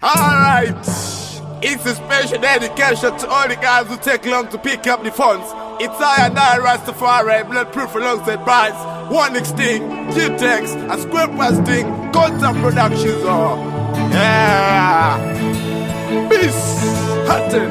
Alright, it's a special dedication to all the guys who take long to pick up the funds. It's I and I, Rastafari, Bloodproof alongside Bryce, One Extinct, G-Tex, a Square Pasting, Content Productions, yeah, Peace, Hutton,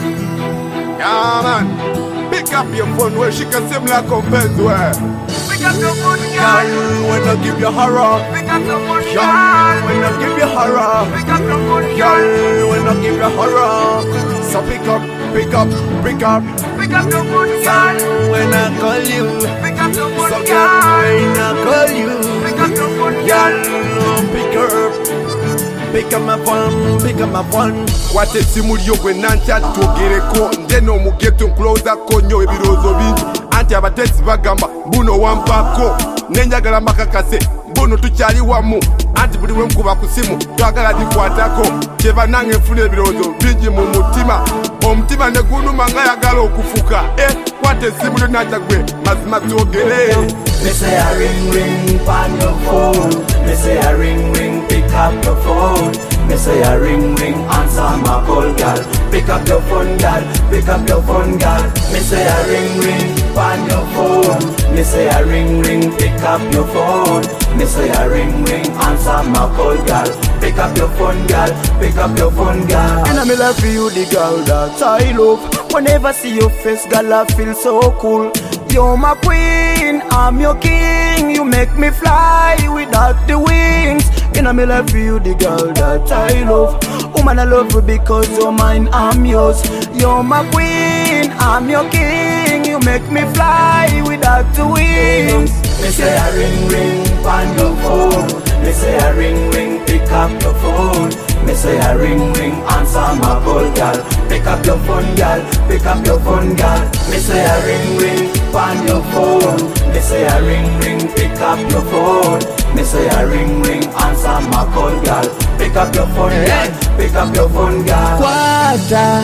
yeah man, pick up your phone where she can seem like compared to her. Pick up your phone, girl, when I give you horror. Pick up your phone, girl, when I give you horror. Pick up your phone, girl, when I give you horror. So pick up, pick up, pick up. Pick up your phone, girl, when I call you. Pick up your phone, girl, when I call you. Pick up your phone, girl, pick her. Pick up my phone, pick up my phone. Wate simulio gwenancha tugereko ndeno mugeto closer konyo ebirozo bintu anti abatesi bagamba buno wampako nenjagala makakase buno tukyali wamu anti buli wenkuba ku simu twagala dikwatako kyeva nange nfuna ebirozo bingi mu mutima omutima ne gunuma nga yagala okufuka kwate simulio nanja gwe mazima twogere. Me say a ring ring on your phone. Me say a ring ring, pick up your phone. Me say a ring ring, answer my call, girl. Pick up your phone, girl. Pick up your phone, girl. Me say a ring ring on your phone. Me say a ring ring, pick up your phone. Me say a ring ring, answer my call, girl. Pick up your phone, girl. Pick up your phone, girl. And I'm in love for you, the girl that I love. Whenever I see your face, girl, I feel so cool. You're my queen, I'm your king. You make me fly without the wings. And I'm in love for you, the girl that I love. Woman, I love you because you're mine, I'm yours. You're my queen, I'm your king. You make me fly without the wings. Me say a ring ring on your phone. Me say a ring ring, pick up your phone. Me say a ring ring, answer my call, girl. Pick up your phone, girl. Pick up your phone, girl. Me say a ring ring on your phone. Me say a ring ring, pick up your phone. Me say a ring ring, answer my call, girl. Pick up your phone, girl. Pick up your phone, girl. Kwata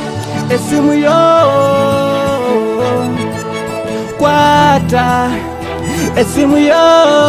esimu yo, kwata esimu yo.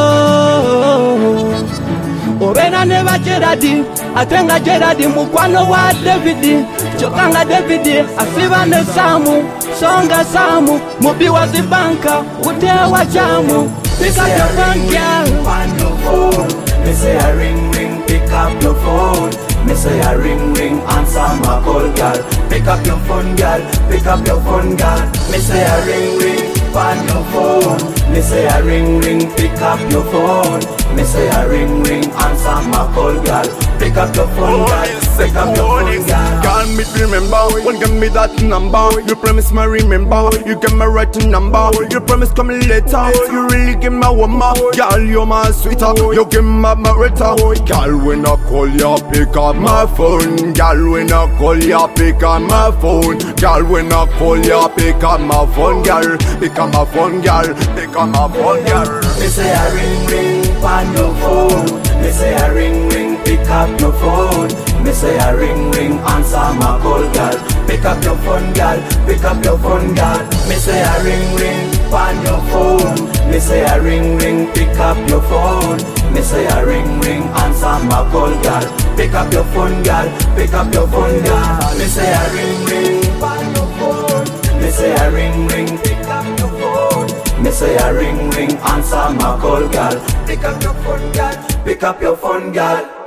Obena neva Geradi, atenga Geradi mukwano wa Davidi. Chokanga Davidi, asiva ne Samu, songa Samu. Mubi wa zibanka, utewa jamu. Pick up your phone, girl. On your phone. Me say a ring ring, pick up your phone. Me say a ring ring, answer my call, girl. Pick up your phone, girl. Pick up your phone, girl. Me say a ring ring, on your phone. Me say a ring ring, pick up your phone. Me say a ring ring, answer my call, girl. Pick up your phone, girl. Pick up your phone, girl. Can't me remember when give me that number. You promise me remember. You get my right number. You promise come later. You really give my woman, girl. You're my sweeter. You give my marita, girl. When I call you, pick up my phone. Girl, when I call you, pick up my phone. Girl, when I call you, pick up my phone, girl. Pick up my phone, girl. Pick up my phone, girl. Me say a ring ring on your phone. Me say a ring ring, pick up your phone. Me say a ring ring, answer my call, girl. Pick up your phone, girl. Pick up your phone, girl. Me say a ring ring on your phone. Me say a ring ring, pick up your phone. Me say a ring ring, answer my call, girl. Pick up your phone, girl. Pick up your phone, girl. Me say a ring ring on your phone. Me say a ring ring, pick up your phone. Me say a ring ring, answer my call, girl. Pick up your phone, girl. Pick up your phone, girl.